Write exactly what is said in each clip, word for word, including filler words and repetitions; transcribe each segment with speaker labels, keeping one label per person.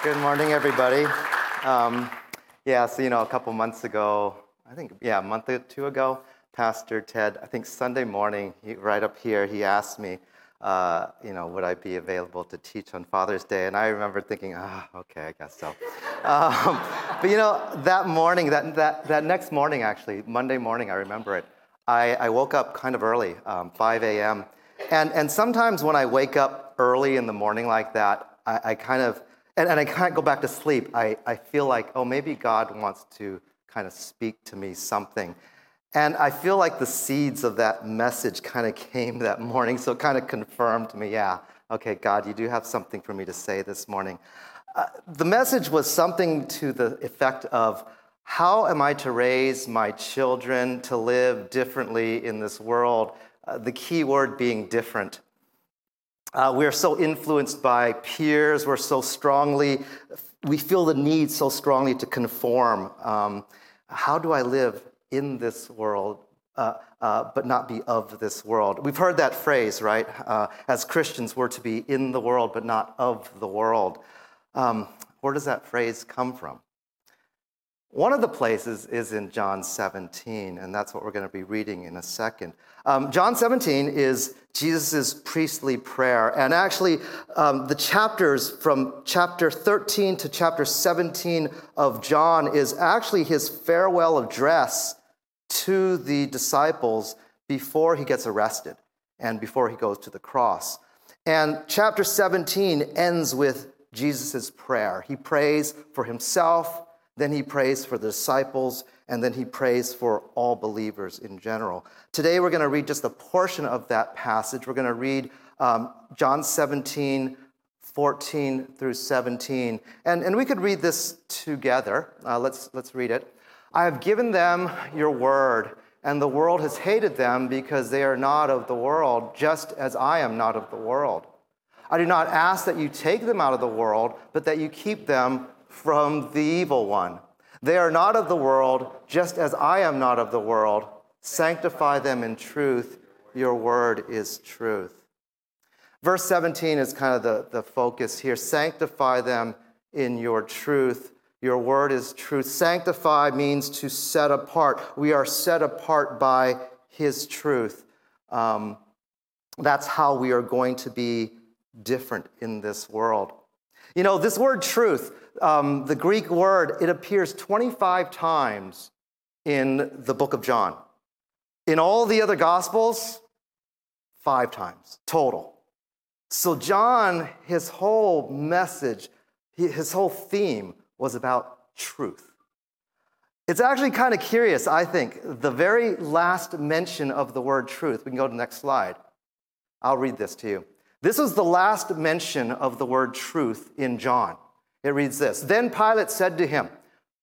Speaker 1: Good morning, everybody. Um, yeah, so, you know, a couple months ago, I think, yeah, a month or two ago, Pastor Ted, I think Sunday morning, he, right up here, he asked me, uh, you know, would I be available to teach on Father's Day? And I remember thinking, ah, oh, okay, I guess so. Um, but, you know, that morning, that, that, that next morning, actually, Monday morning, I remember it, I, I woke up kind of early, um, five a.m., and, and sometimes when I wake up early in the morning like that, I, I kind of, And, and I can't go back to sleep. I, I feel like, oh, maybe God wants to kind of speak to me something. And I feel like the seeds of that message kind of came that morning, so it kind of confirmed to me, yeah, okay, God, you do have something for me to say this morning. Uh, the message was something to the effect of, how am I to raise my children to live differently in this world? Uh, the key word being different. Uh, we're so influenced by peers. We're so strongly, we feel the need so strongly to conform. Um, how do I live in this world, uh, uh, but not be of this world? We've heard that phrase, right? Uh, as Christians, we're to be in the world, but not of the world. Um, where does that phrase come from? One of the places is in John seventeen, and that's what we're going to be reading in a second. Um, John seventeen is Jesus' priestly prayer, and actually um, the chapters from chapter thirteen to chapter seventeen of John is actually his farewell address to the disciples before he gets arrested and before he goes to the cross. And chapter seventeen ends with Jesus' prayer. He prays for himself, then he prays for the disciples, and then he prays for all believers in general. Today we're going to read just a portion of that passage. We're going to read um, John seventeen, fourteen through seventeen. And, and we could read this together. Uh, let's, let's read it. I have given them your word, and the world has hated them because they are not of the world, just as I am not of the world. I do not ask that you take them out of the world, but that you keep them from the evil one. They are not of the world, just as I am not of the world. Sanctify them in truth. Your word is truth. Verse seventeen is kind of the, the focus here. Sanctify them in your truth. Your word is truth. Sanctify means to set apart. We are set apart by his truth. Um, that's how we are going to be different in this world. You know, this word truth, um, the Greek word, it appears twenty-five times in the book of John. In all the other Gospels, five times total. So John, his whole message, his whole theme was about truth. It's actually kind of curious, I think. The very last mention of the word truth, we can go to the next slide. I'll read this to you. This is the last mention of the word truth in John. It reads this. Then Pilate said to him,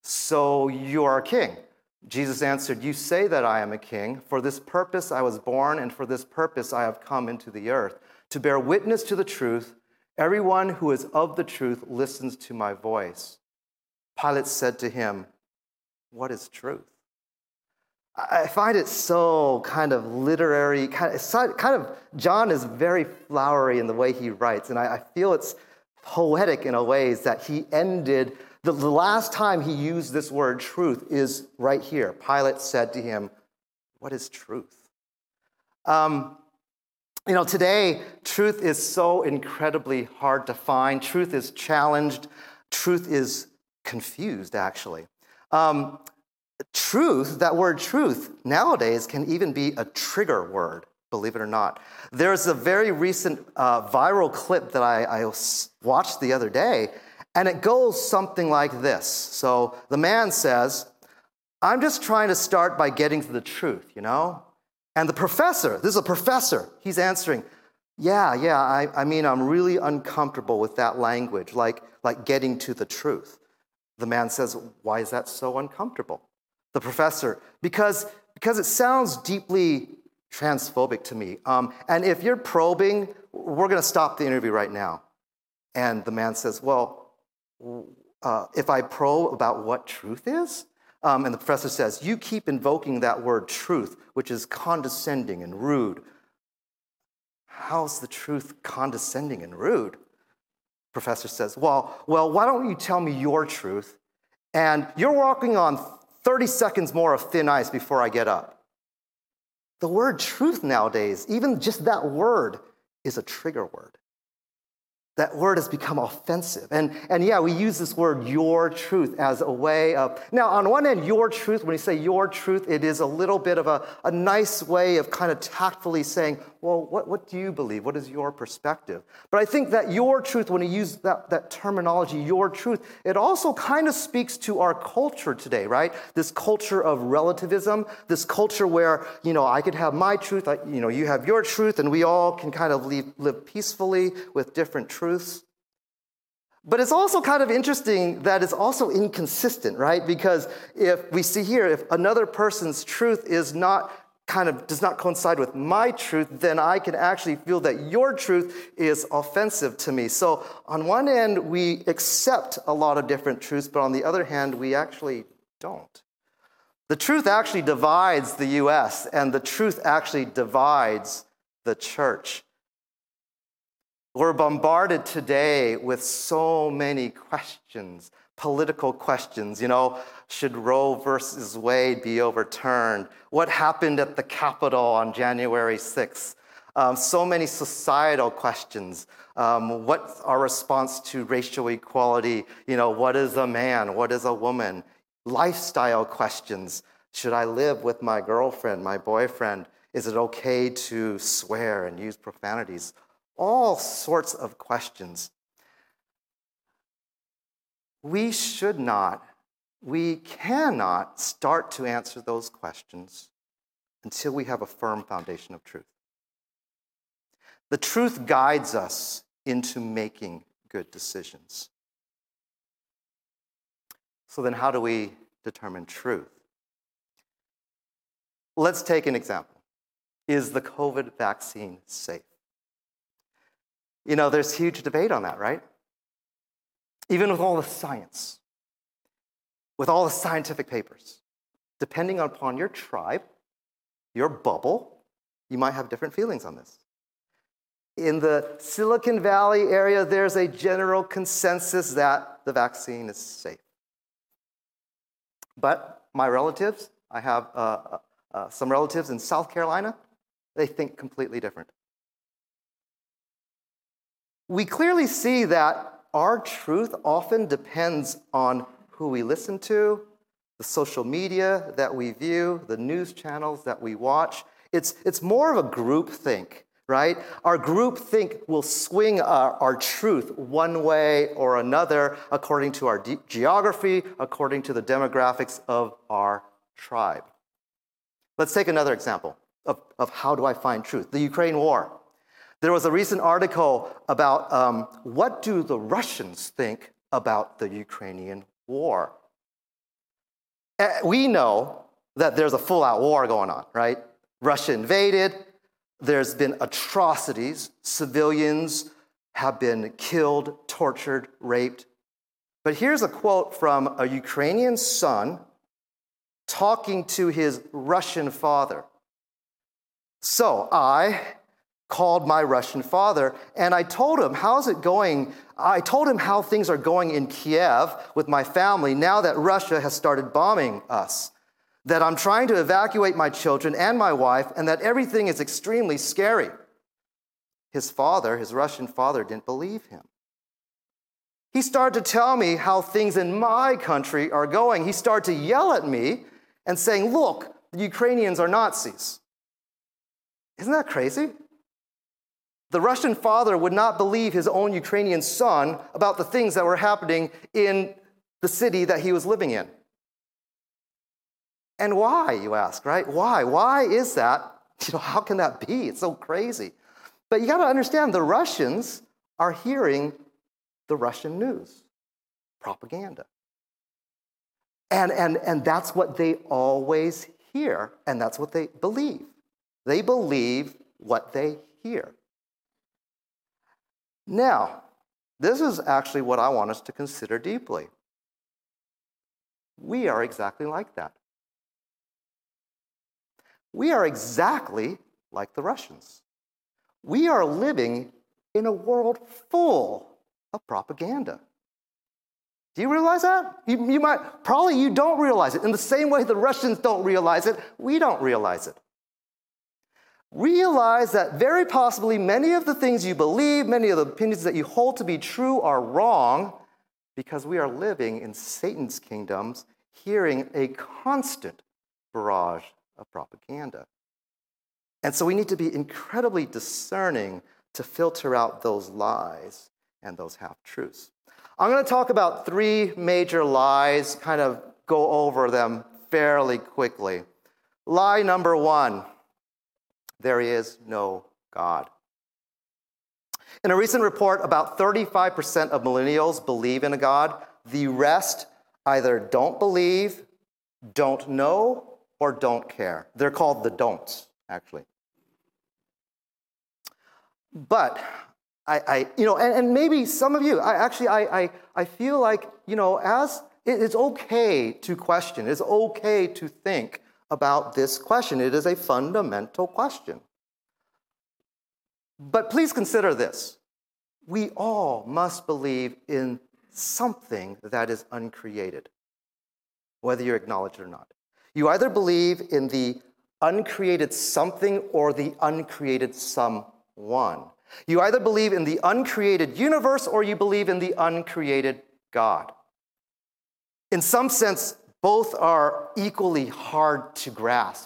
Speaker 1: so you are a king? Jesus answered, you say that I am a king. For this purpose I was born, and for this purpose I have come into the earth, to bear witness to the truth. Everyone who is of the truth listens to my voice. Pilate said to him, what is truth? I find it so kind of literary, kind of, kind of, John is very flowery in the way he writes, and I, I feel it's poetic in a ways that he ended, the, the last time he used this word truth is right here. Pilate said to him, what is truth? Um, you know, today, truth is so incredibly hard to find. Truth is challenged. Truth is confused, actually. Um, Truth, that word truth, nowadays can even be a trigger word, believe it or not. There's a very recent uh, viral clip that I, I watched the other day, and it goes something like this. So the man says, I'm just trying to start by getting to the truth, you know? And the professor, this is a professor, he's answering, yeah, yeah, I, I mean, I'm really uncomfortable with that language, like, like getting to the truth. The man says, why is that so uncomfortable? The professor, because, because it sounds deeply transphobic to me. Um, and if you're probing, we're going to stop the interview right now. And the man says, well, uh, if I probe about what truth is? Um, and the professor says, you keep invoking that word truth, which is condescending and rude. How's the truth condescending and rude? Professor says, well, well, why don't you tell me your truth? And you're walking on thirty seconds more of thin ice before I get up. The word truth nowadays, even just that word, is a trigger word. That word has become offensive. And, and yeah, we use this word, your truth, as a way of... Now, on one end, your truth, when you say your truth, it is a little bit of a, a nice way of kind of tactfully saying, well, what, what do you believe? What is your perspective? But I think that your truth, when you use that, that terminology, your truth, it also kind of speaks to our culture today, right? This culture of relativism, this culture where, you know, I could have my truth, I, you know, you have your truth, and we all can kind of live, live peacefully with different truths. But it's also kind of interesting that it's also inconsistent, right? Because if we see here, if another person's truth is not kind of does not coincide with my truth, then I can actually feel that your truth is offensive to me. So on one end, we accept a lot of different truths, but on the other hand, we actually don't. The truth actually divides the U S, and the truth actually divides the church. We're bombarded today with so many questions, political questions. You know, should Roe versus Wade be overturned? What happened at the Capitol on January sixth? Um, so many societal questions. Um, what's our response to racial equality? You know, what is a man? What is a woman? Lifestyle questions. Should I live with my girlfriend, my boyfriend? Is it okay to swear and use profanities? All sorts of questions. We should not, we cannot start to answer those questions until we have a firm foundation of truth. The truth guides us into making good decisions. So then how do we determine truth? Let's take an example. Is the COVID vaccine safe? You know, there's huge debate on that, right? Even with all the science, with all the scientific papers, depending upon your tribe, your bubble, you might have different feelings on this. In the Silicon Valley area, there's a general consensus that the vaccine is safe. But my relatives, I have uh, uh, some relatives in South Carolina, they think completely different. We clearly see that our truth often depends on who we listen to, the social media that we view, the news channels that we watch. It's, it's more of a group think, right? Our group think will swing our, our truth one way or another according to our de- geography, according to the demographics of our tribe. Let's take another example of, of how do I find truth. The Ukraine war. There was a recent article about um, what do the Russians think about the Ukrainian war. Uh, we know that there's a full-out war going on, right? Russia invaded. There's been atrocities. Civilians have been killed, tortured, raped. But here's a quote from a Ukrainian son talking to his Russian father. So I called my Russian father, and I told him, how's it going? I told him how things are going in Kiev with my family now that Russia has started bombing us, that I'm trying to evacuate my children and my wife, and that everything is extremely scary. His father, his Russian father, didn't believe him. He started to tell me how things in my country are going. He started to yell at me and saying, look, the Ukrainians are Nazis. Isn't that crazy? The Russian father would not believe his own Ukrainian son about the things that were happening in the city that he was living in. And why, you ask, right? Why? Why is that? You know, how can that be? It's so crazy. But you got to understand, the Russians are hearing the Russian news, propaganda. And, and, and that's what they always hear, and that's what they believe. They believe what they hear. Now, this is actually what I want us to consider deeply. We are exactly like that. We are exactly like the Russians. We are living in a world full of propaganda. Do you realize that? You, you might, probably you don't realize it. In the same way the Russians don't realize it, we don't realize it. Realize that very possibly many of the things you believe, many of the opinions that you hold to be true are wrong because we are living in Satan's kingdoms, hearing a constant barrage of propaganda. And so we need to be incredibly discerning to filter out those lies and those half-truths. I'm going to talk about three major lies, kind of go over them fairly quickly. Lie number one, there is no God. In a recent report, about thirty-five percent of millennials believe in a God. The rest either don't believe, don't know, or don't care. They're called the don'ts, actually. But I, I you know, and, and maybe some of you, I actually, I, I, I feel like, you know, as it, it's okay to question, it's okay to think about this question. It is a fundamental question. But please consider this. We all must believe in something that is uncreated, whether you acknowledge it or not. You either believe in the uncreated something or the uncreated someone. You either believe in the uncreated universe or you believe in the uncreated God. In some sense, both are equally hard to grasp.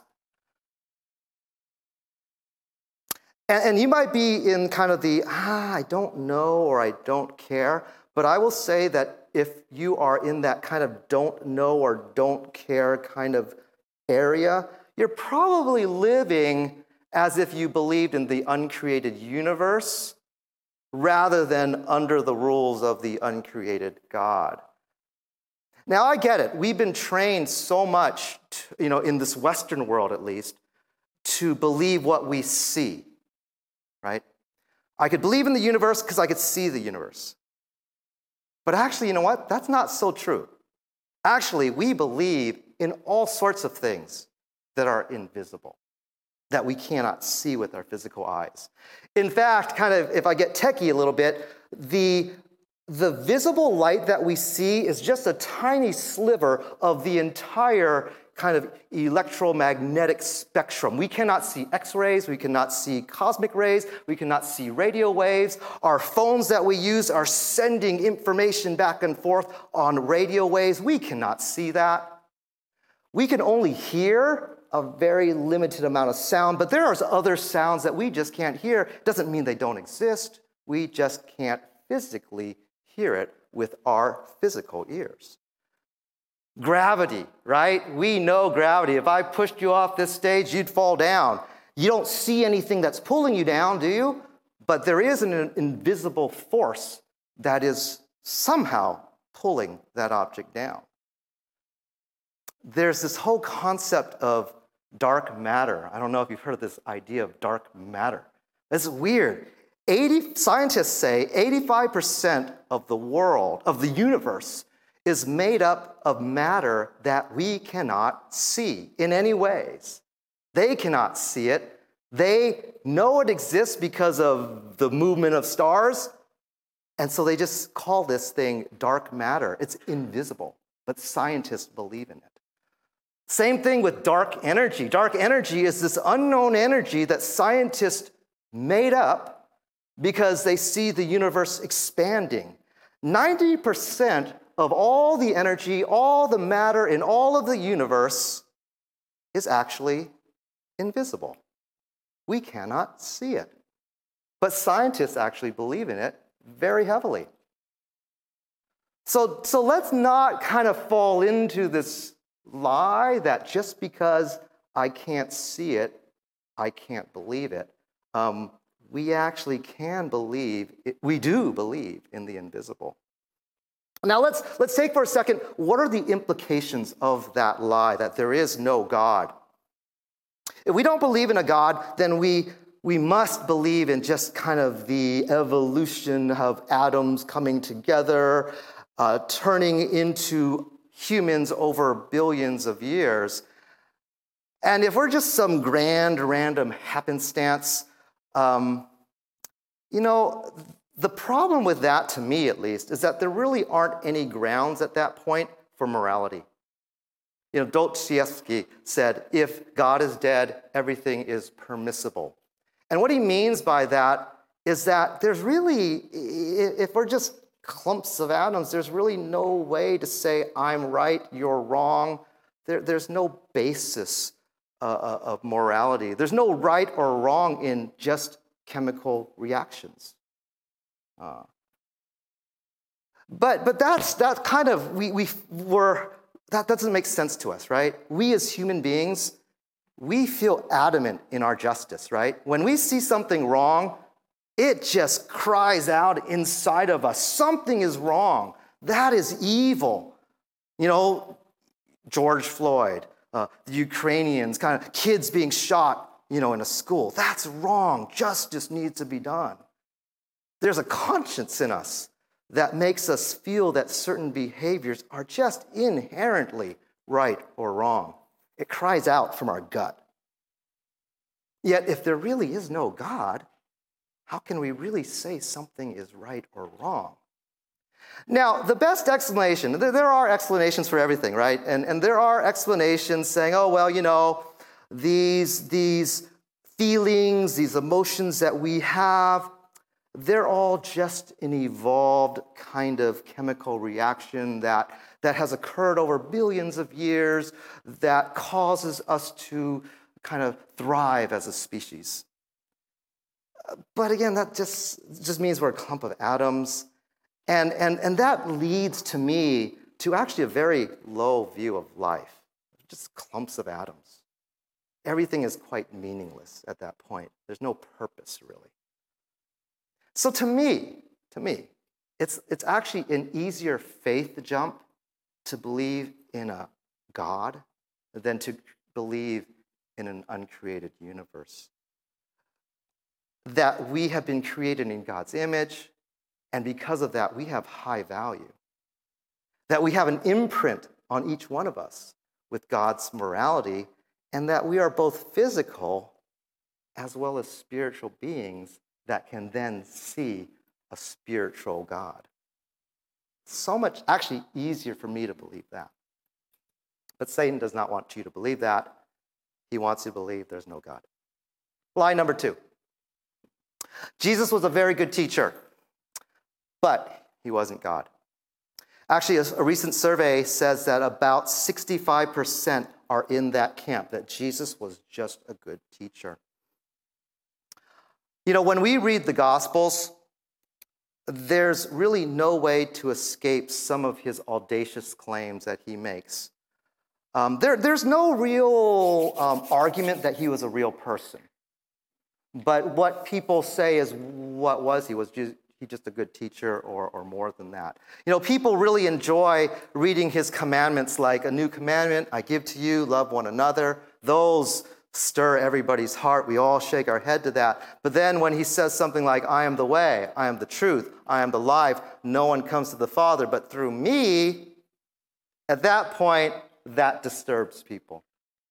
Speaker 1: And, and you might be in kind of the, ah, I don't know or I don't care, but I will say that if you are in that kind of don't know or don't care kind of area, you're probably living as if you believed in the uncreated universe rather than under the rules of the uncreated God. Now, I get it. We've been trained so much, to, you know, in this Western world at least, to believe what we see, right? I could believe in the universe because I could see the universe. But actually, you know what? That's not so true. Actually, we believe in all sorts of things that are invisible, that we cannot see with our physical eyes. In fact, kind of, if I get techie a little bit, the The visible light that we see is just a tiny sliver of the entire kind of electromagnetic spectrum. We cannot see X-rays, we cannot see cosmic rays, we cannot see radio waves. Our phones that we use are sending information back and forth on radio waves. We cannot see that. We can only hear a very limited amount of sound, but there are other sounds that we just can't hear. Doesn't mean they don't exist. We just can't physically hear it with our physical ears. Gravity, right? We know gravity. If I pushed you off this stage, you'd fall down. You don't see anything that's pulling you down, do you? But there is an invisible force that is somehow pulling that object down. There's this whole concept of dark matter. I don't know if you've heard of this idea of dark matter. It's weird. eighty scientists say eighty-five percent of the world, of the universe, is made up of matter that we cannot see in any ways. They cannot see it. They know it exists because of the movement of stars, and so they just call this thing dark matter. It's invisible, but scientists believe in it. Same thing with dark energy. Dark energy is this unknown energy that scientists made up because they see the universe expanding. ninety percent of all the energy, all the matter in all of the universe is actually invisible. We cannot see it. But scientists actually believe in it very heavily. So, so let's not kind of fall into this lie that just because I can't see it, I can't believe it. Um, we actually can believe, it, we do believe in the invisible. Now let's, let's take for a second, what are the implications of that lie, that there is no God? If we don't believe in a God, then we, we must believe in just kind of the evolution of atoms coming together, uh, turning into humans over billions of years. And if we're just some grand random happenstance, um, you know, The problem with that, to me at least, is that there really aren't any grounds at that point for morality. You know, Dostoevsky said, if God is dead, everything is permissible. And what he means by that is that there's really, if we're just clumps of atoms, there's really no way to say, I'm right, you're wrong. There, there's no basis uh, of morality. There's no right or wrong in just chemical reactions. Uh, but but that's that kind of, we, we were, that doesn't make sense to us, right? We as human beings, we feel adamant in our justice, right? When we see something wrong, it just cries out inside of us. Something is wrong. That is evil. You know, George Floyd, uh, the Ukrainians, kind of kids being shot, you know, in a school. That's wrong. Justice needs to be done. There's a conscience in us that makes us feel that certain behaviors are just inherently right or wrong. It cries out from our gut. Yet, if there really is no God, how can we really say something is right or wrong? Now, the best explanation, there are explanations for everything, right? And, and there are explanations saying, oh, well, you know, these, these feelings, these emotions that we have, they're all just an evolved kind of chemical reaction that, that has occurred over billions of years that causes us to kind of thrive as a species. But again, that just, just means we're a clump of atoms. And, and, and that leads to me to actually a very low view of life, just clumps of atoms. Everything is quite meaningless at that point. There's no purpose, really. So to me, to me, it's, it's actually an easier faith jump to believe in a God than to believe in an uncreated universe. That we have been created in God's image, and because of that, we have high value. That we have an imprint on each one of us with God's morality, and that we are both physical as well as spiritual beings that can then see a spiritual God. So much, actually easier for me to believe that. But Satan does not want you to believe that. He wants you to believe there's no God. Lie number two. Jesus was a very good teacher, but he wasn't God. Actually, a, a recent survey says that about sixty-five percent are in that camp, that Jesus was just a good teacher. You know, when we read the Gospels, there's really no way to escape some of his audacious claims that he makes. Um, there, there's no real um, argument that he was a real person. But what people say is, what was he? Was he just a good teacher or, or more than that? You know, people really enjoy reading his commandments like, a new commandment I give to you, love one another. Those stir everybody's heart. We all shake our head to that. But then when he says something like, I am the way, I am the truth, I am the life, no one comes to the Father but through me, at that point, that disturbs people.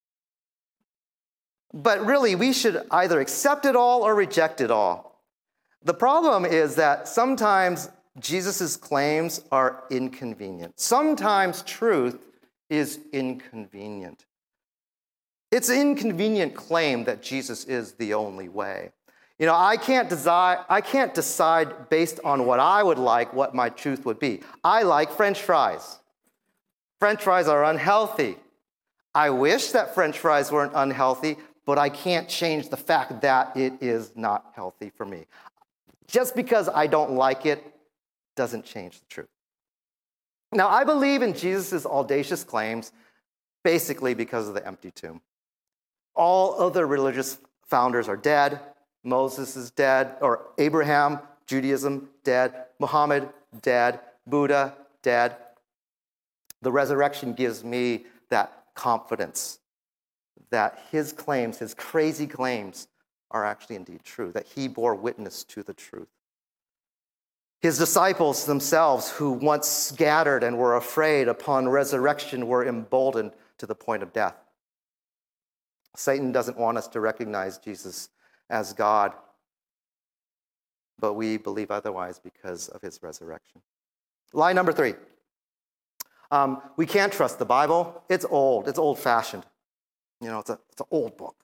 Speaker 1: But really, we should either accept it all or reject it all. The problem is that sometimes Jesus' claims are inconvenient. Sometimes truth is inconvenient. It's an inconvenient claim that Jesus is the only way. You know, I can't decide, I can't decide based on what I would like what my truth would be. I like French fries. French fries are unhealthy. I wish that French fries weren't unhealthy, but I can't change the fact that it is not healthy for me. Just because I don't like it doesn't change the truth. Now, I believe in Jesus' audacious claims basically because of the empty tomb. All other religious founders are dead. Moses is dead, or Abraham, Judaism, dead. Muhammad, dead. Buddha, dead. The resurrection gives me that confidence that his claims, his crazy claims, are actually indeed true, that he bore witness to the truth. His disciples themselves, who once scattered and were afraid, upon resurrection were emboldened to the point of death. Satan doesn't want us to recognize Jesus as God. but we believe otherwise because of his resurrection. Lie number three. Um, we can't trust the Bible. It's old. It's old-fashioned. You know, it's a, it's an old book.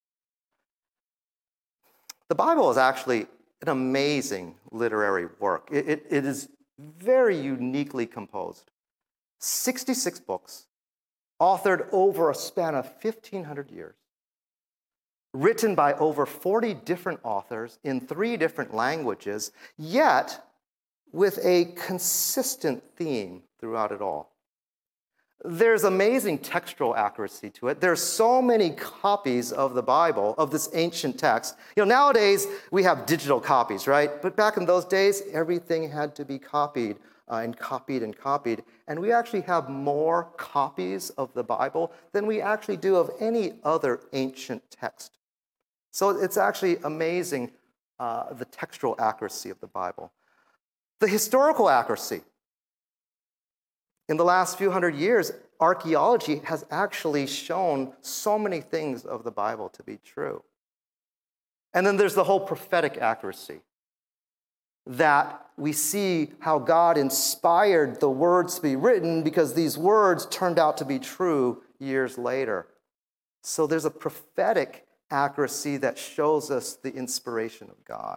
Speaker 1: The Bible is actually an amazing literary work. It, it, it is very uniquely composed. sixty-six books, authored over a span of fifteen hundred years, written by over forty different authors in three different languages, yet with a consistent theme throughout it all. There's amazing textual accuracy to it. There's so many copies of the Bible, of this ancient text. You know, nowadays we have digital copies, right? But back in those days, everything had to be copied uh, and copied and copied. And we actually have more copies of the Bible than we actually do of any other ancient text. So it's actually amazing, uh, the textual accuracy of the Bible. The historical accuracy. In the last few hundred years, archaeology has actually shown so many things of the Bible to be true. And then there's the whole prophetic accuracy, that we see how God inspired the words to be written because these words turned out to be true years later. So there's a prophetic accuracy that shows us the inspiration of God.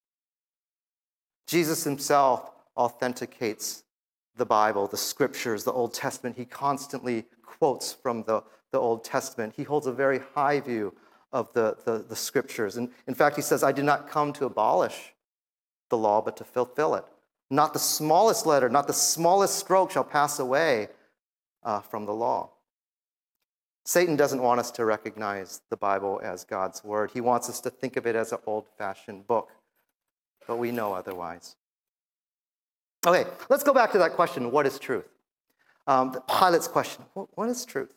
Speaker 1: Jesus himself authenticates the Bible, the scriptures, the Old Testament. He constantly quotes from the, the Old Testament. He holds a very high view of the, the, the scriptures. And in fact, he says, I did not come to abolish the law, but to fulfill it. Not the smallest letter, not the smallest stroke shall pass away uh, from the law. Satan doesn't want us to recognize the Bible as God's word. He wants us to think of it as an old-fashioned book, but we know otherwise. Okay, let's go back to that question, what is truth? Um, Pilate's question, what is truth?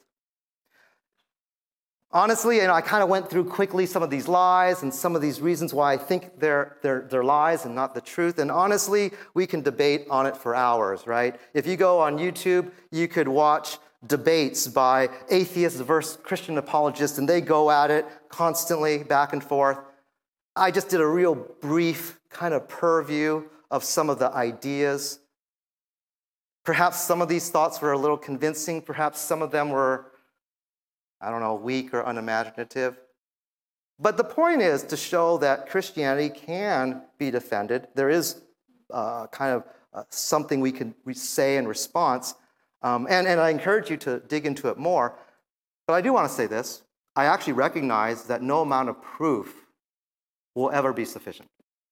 Speaker 1: Honestly, you know, I kind of went through quickly some of these lies and some of these reasons why I think they're, they're, they're lies and not the truth. And honestly, we can debate on it for hours, right? If you go on YouTube, you could watch debates by atheists versus Christian apologists, and they go at it constantly back and forth. I just did a real brief kind of purview of some of the ideas. Perhaps some of these thoughts were a little convincing. Perhaps some of them were, I don't know, weak or unimaginative. But the point is to show that Christianity can be defended. There is uh, kind of uh, something we can say in response. Um, and, and I encourage you to dig into it more. But I do want to say this. I actually recognize that no amount of proof will ever be sufficient.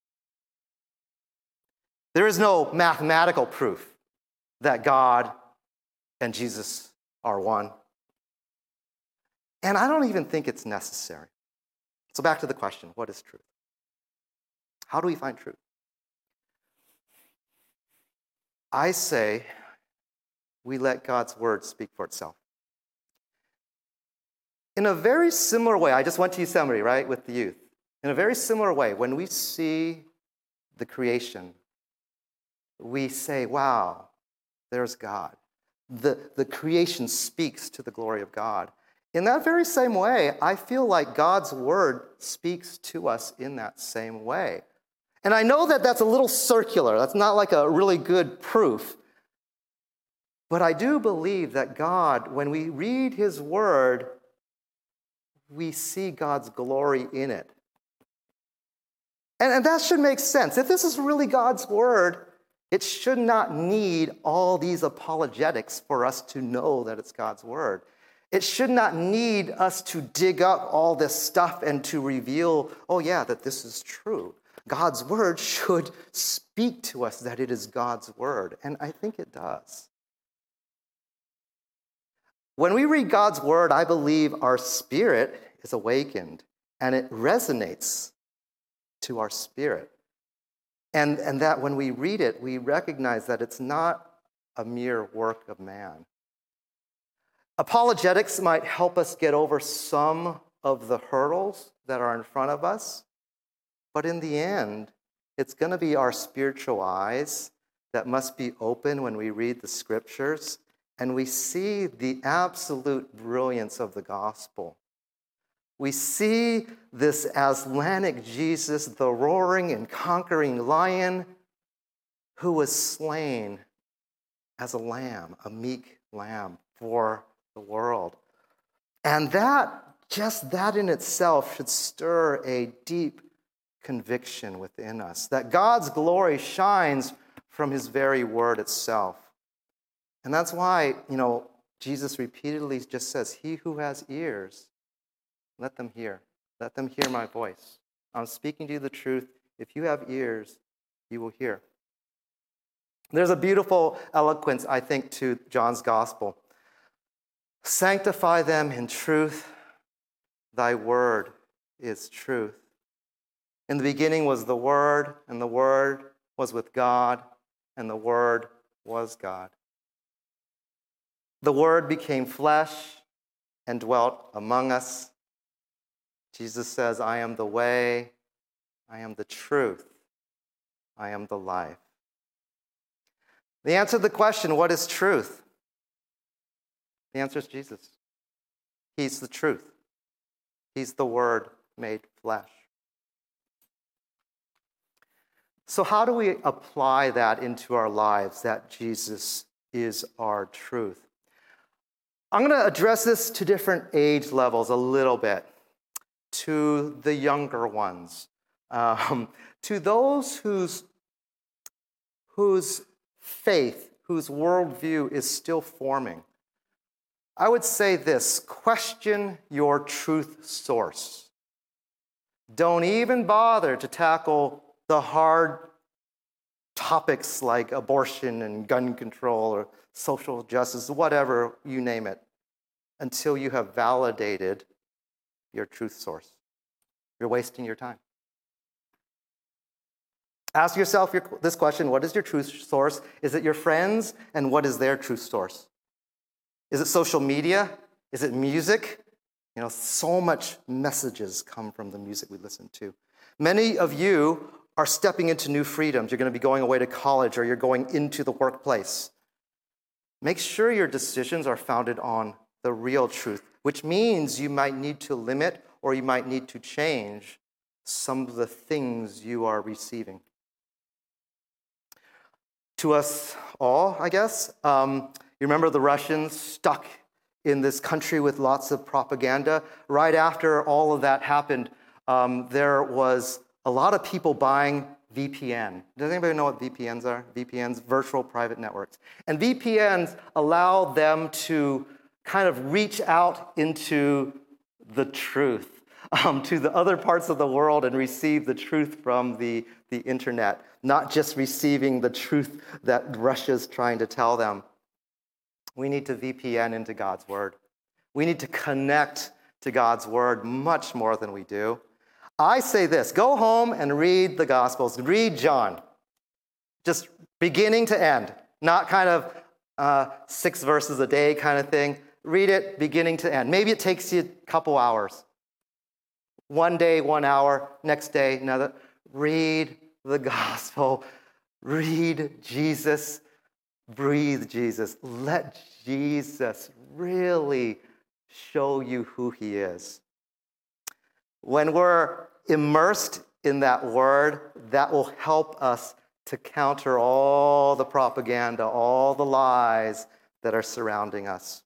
Speaker 1: There is no mathematical proof that God and Jesus are one. And I don't even think it's necessary. So back to the question, what is truth? How do we find truth? I say we let God's word speak for itself. In a very similar way, I just went to Yosemite, right, with the youth. In a very similar way, when we see the creation, we say, wow, there's God. The, the creation speaks to the glory of God. In that very same way, I feel like God's word speaks to us in that same way. And I know that that's a little circular. That's not like a really good proof. But I do believe that God, when we read his word, we see God's glory in it. And, and that should make sense. If this is really God's word, it should not need all these apologetics for us to know that it's God's word. It should not need us to dig up all this stuff and to reveal, oh yeah, that this is true. God's word should speak to us that it is God's word, and I think it does. When we read God's word, I believe our spirit is awakened, and it resonates to our spirit. And, and that when we read it, we recognize that it's not a mere work of man. Apologetics might help us get over some of the hurdles that are in front of us, but in the end, it's going to be our spiritual eyes that must be open when we read the scriptures and we see the absolute brilliance of the gospel. We see this Aslanic Jesus, the roaring and conquering lion who was slain as a lamb, a meek lamb for the world. And that, just that in itself should stir a deep conviction within us, that God's glory shines from his very word itself. And that's why, you know, Jesus repeatedly just says, he who has ears, let them hear. Let them hear my voice. I'm speaking to you the truth. If you have ears, you will hear. There's a beautiful eloquence, I think, to John's gospel. Sanctify them in truth. Thy word is truth. In the beginning was the Word, and the Word was with God, and the Word was God. The Word became flesh and dwelt among us. Jesus says, I am the way, I am the truth, I am the life. The answer to the question, what is truth? The answer is Jesus. He's the truth. He's the Word made flesh. So how do we apply that into our lives, that Jesus is our truth? I'm going to address this to different age levels a little bit, to the younger ones, um, to those whose, whose faith, whose worldview is still forming. I would say this: question your truth source. Don't even bother to tackle the hard topics like abortion and gun control or social justice, whatever, you name it, until you have validated your truth source. You're wasting your time. Ask yourself your, this question: what is your truth source? Is it your friends? And what is their truth source? Is it social media? Is it music? You know, so much messages come from the music we listen to. Many of you are stepping into new freedoms. You're going to be going away to college, or you're going into the workplace. Make sure your decisions are founded on the real truth, which means you might need to limit or you might need to change some of the things you are receiving. To us all, I guess, um, you remember the Russians stuck in this country with lots of propaganda? Right after all of that happened, um, there was a lot of people buying V P N. Does anybody know what V P Ns are? V P Ns, virtual private networks. And V P Ns allow them to kind of reach out into the truth, um, to the other parts of the world and receive the truth from the, the internet, not just receiving the truth that Russia's trying to tell them. We need to V P N into God's word. We need to connect to God's word much more than we do. I say this: go home and read the Gospels. Read John, just beginning to end, not kind of uh, six verses a day kind of thing. Read it beginning to end. Maybe it takes you a couple hours. One day, one hour, next day, another. Read the Gospel. Read Jesus. Breathe Jesus. Let Jesus really show you who he is. When we're immersed in that word, that will help us to counter all the propaganda, all the lies that are surrounding us.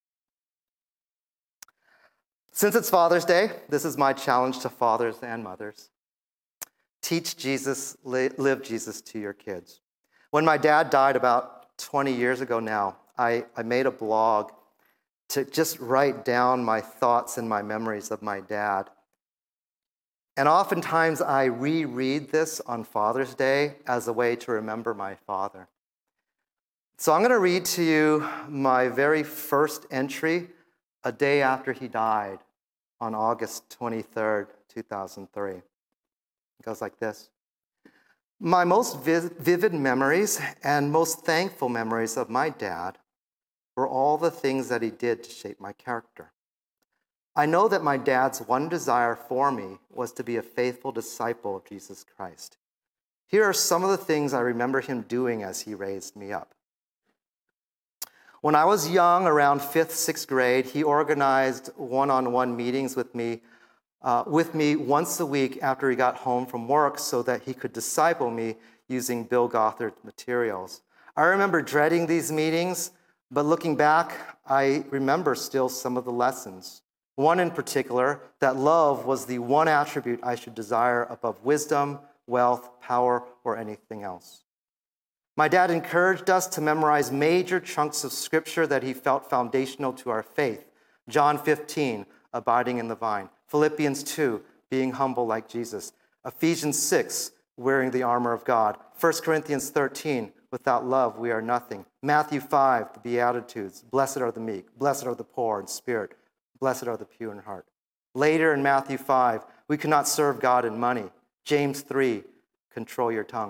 Speaker 1: Since it's Father's Day, this is my challenge to fathers and mothers. Teach Jesus, live Jesus to your kids. When my dad died about twenty years ago now, I, I made a blog to just write down my thoughts and my memories of my dad. And oftentimes I reread this on Father's Day as a way to remember my father. So I'm going to read to you my very first entry a day after he died on August twenty-third, two thousand three. It goes like this. My most vivid memories and most thankful memories of my dad were all the things that he did to shape my character. I know that my dad's one desire for me was to be a faithful disciple of Jesus Christ. Here are some of the things I remember him doing as he raised me up. When I was young, around fifth, sixth grade, he organized one-on-one meetings with me uh, with me once a week after he got home from work so that he could disciple me using Bill Gothard materials. I remember dreading these meetings, but looking back, I remember still some of the lessons. One in particular, that love was the one attribute I should desire above wisdom, wealth, power, or anything else. My dad encouraged us to memorize major chunks of scripture that he felt foundational to our faith. John fifteen, abiding in the vine. Philippians two, being humble like Jesus. Ephesians six, wearing the armor of God. First Corinthians thirteen, without love we are nothing. Matthew five, the Beatitudes. Blessed are the meek. Blessed are the poor in spirit. Blessed are the pure in heart. Later in Matthew five, we cannot serve God in money. James three, control your tongue.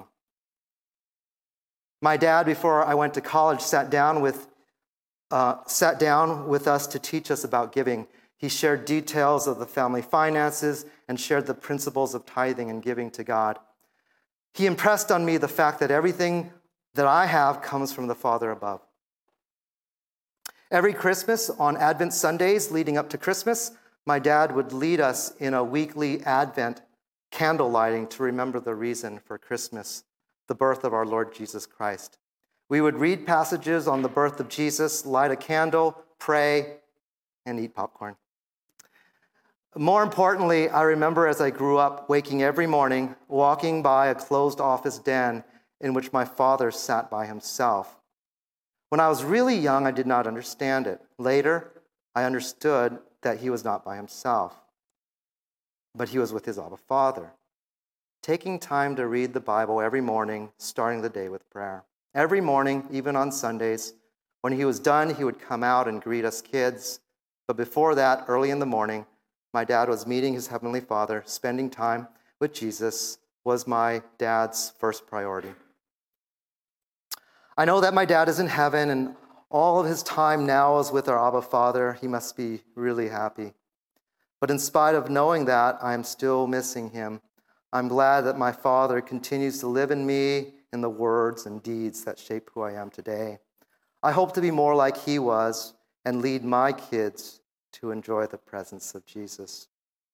Speaker 1: My dad, before I went to college, sat down with uh, sat down with us to teach us about giving. He shared details of the family finances and shared the principles of tithing and giving to God. He impressed on me the fact that everything that I have comes from the Father above. Every Christmas, on Advent Sundays leading up to Christmas, my dad would lead us in a weekly Advent candle lighting to remember the reason for Christmas, the birth of our Lord Jesus Christ. We would read passages on the birth of Jesus, light a candle, pray, and eat popcorn. More importantly, I remember as I grew up waking every morning, walking by a closed office den in which my father sat by himself. When I was really young, I did not understand it. Later, I understood that he was not by himself, but he was with his Abba Father, taking time to read the Bible every morning, starting the day with prayer. Every morning, even on Sundays, when he was done, he would come out and greet us kids. But before that, early in the morning, my dad was meeting his Heavenly Father. Spending time with Jesus was my dad's first priority. I know that my dad is in heaven, and all of his time now is with our Abba Father. He must be really happy. But in spite of knowing that, I am still missing him. I'm glad that my Father continues to live in me in the words and deeds that shape who I am today. I hope to be more like he was and lead my kids to enjoy the presence of Jesus.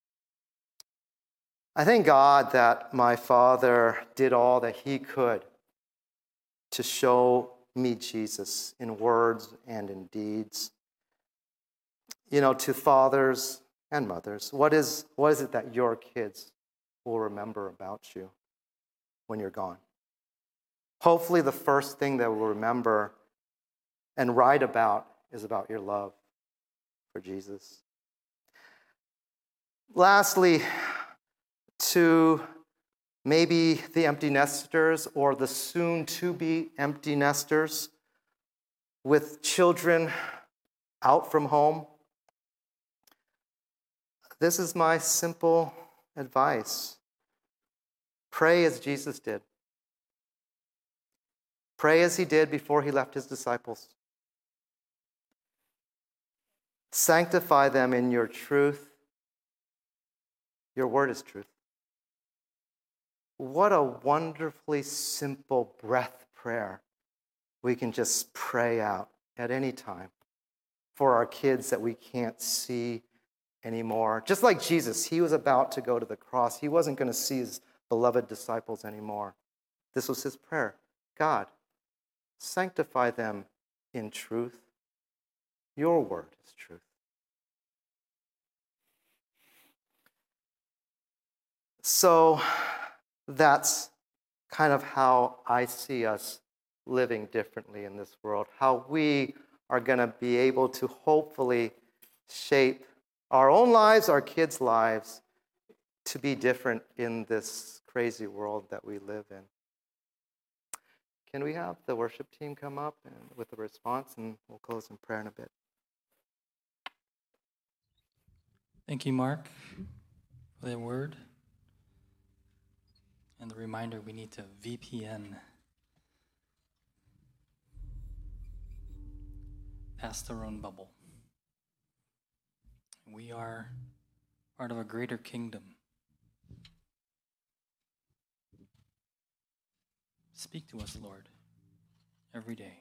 Speaker 1: I thank God that my father did all that he could to show me Jesus in words and in deeds. You know, to fathers and mothers, what is, what is it that your kids will remember about you when you're gone? Hopefully the first thing they will remember and write about is about your love for Jesus. Lastly, to maybe the empty nesters or the soon-to-be empty nesters with children out from home, this is my simple advice. Pray as Jesus did. Pray as he did before he left his disciples. Sanctify them in your truth. Your word is truth. What a wonderfully simple breath prayer we can just pray out at any time for our kids that we can't see anymore. Just like Jesus, he was about to go to the cross. He wasn't going to see his beloved disciples anymore. This was his prayer. God, sanctify them in truth. Your word is truth. So that's kind of how I see us living differently in this world, how we are going to be able to hopefully shape our own lives, our kids' lives, to be different in this crazy world that we live in. Can we have the worship team come up and with a response, and we'll close in prayer in a bit.
Speaker 2: Thank you, Mark, for that word. And the reminder we need to V P N past our own bubble. We are part of a greater kingdom. Speak to us, Lord, every day.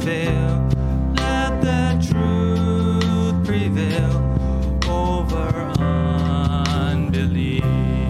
Speaker 2: fail. Let the truth prevail over unbelief.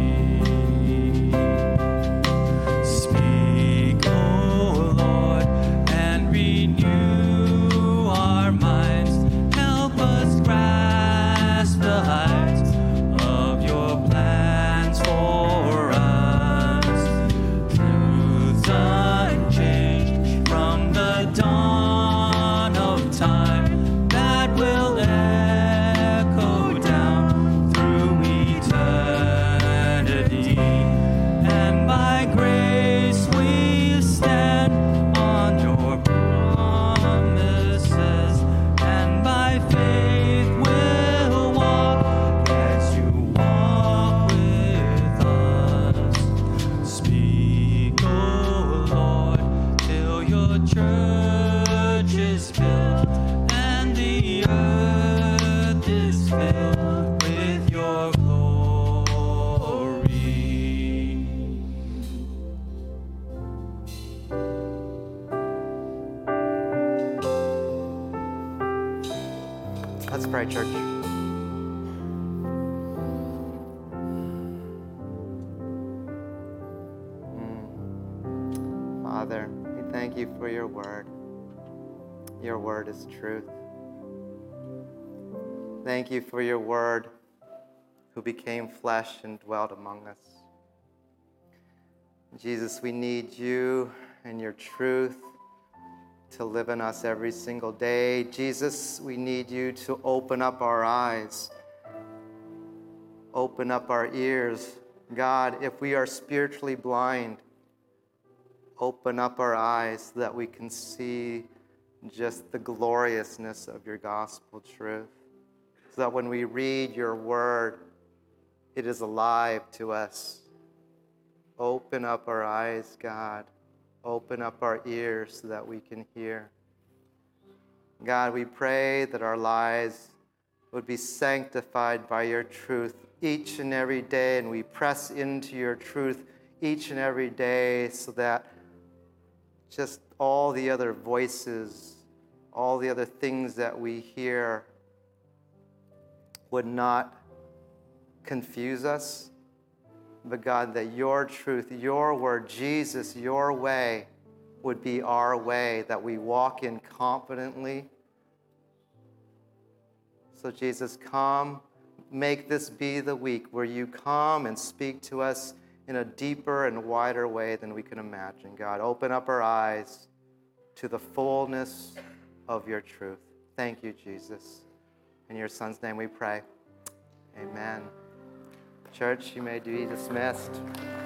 Speaker 2: Speak, O Lord, and renew our minds. Help us grasp the heights of your plans for us. Truths unchanged from the dawn of time that will echo down through eternity. And by grace we stand on your promises, and by faith we'll walk as you walk with us. Speak, O Lord, till your church is built and the earth is filled with your glory.
Speaker 1: Let's pray, church. Mm. Father, we thank you for your word. Your word is truth. Thank you for your word who became flesh and dwelt among us. Jesus, we need you and your truth to live in us every single day. Jesus, we need you to open up our eyes, open up our ears. God, if we are spiritually blind, open up our eyes so that we can see just the gloriousness of your gospel truth. So that when we read your word, it is alive to us. Open up our eyes, God. Open up our ears so that we can hear. God, we pray that our lives would be sanctified by your truth each and every day, and we press into your truth each and every day so that just all the other voices, all the other things that we hear would not confuse us. But God, that your truth, your word, Jesus, your way would be our way, that we walk in confidently. So Jesus, come, make this be the week where you come and speak to us in a deeper and wider way than we can imagine. God, open up our eyes to the fullness of your truth. Thank you, Jesus. In your son's name we pray. Amen. Church, you may be dismissed.